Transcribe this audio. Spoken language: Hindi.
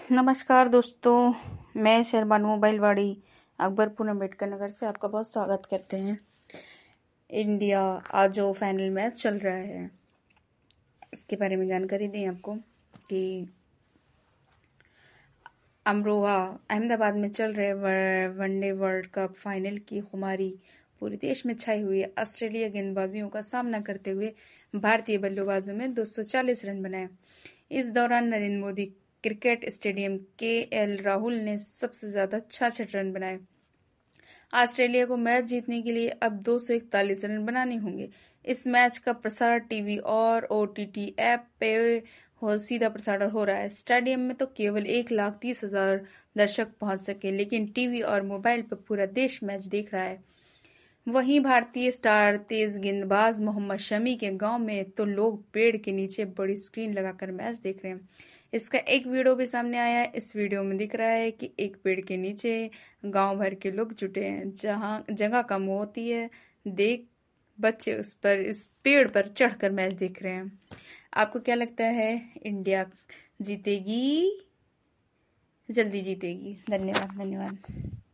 नमस्कार दोस्तों, मैं शर्मानू मोबाइलवाड़ी अकबरपुर अम्बेडकर नगर से आपका बहुत स्वागत करते हैं। इंडिया आज जो फाइनल मैच चल रहा है इसके बारे में जानकारी दें आपको कि अमरोहा अहमदाबाद में चल रहे वनडे वर्ल्ड कप फाइनल की खुमारी पूरे देश में छाई हुई है। ऑस्ट्रेलिया गेंदबाजियों का सामना करते हुए भारतीय बल्लेबाजों में 240 रन बनाए। इस दौरान नरेंद्र मोदी क्रिकेट स्टेडियम के राहुल ने सबसे ज्यादा 66 रन बनाए। ऑस्ट्रेलिया को मैच जीतने के लिए अब 241 रन बनाने होंगे। इस मैच का प्रसारण टीवी और ओटीटी ऐप पे सीधा प्रसारण हो रहा है। स्टेडियम में तो केवल 1,30,000 दर्शक पहुंच सके, लेकिन टीवी और मोबाइल पर पूरा देश मैच देख रहा है। वहीं भारतीय स्टार तेज गेंदबाज मोहम्मद शमी के गांव में तो लोग पेड़ के नीचे बड़ी स्क्रीन लगाकर मैच देख रहे हैं। इसका एक वीडियो भी सामने आया है। इस वीडियो में दिख रहा है कि एक पेड़ के नीचे गांव भर के लोग जुटे हैं। जहां जगह कम होती है, बच्चे इस पेड़ पर चढ़कर मैच देख रहे हैं। आपको क्या लगता है, इंडिया जीतेगी? जल्दी जीतेगी। धन्यवाद।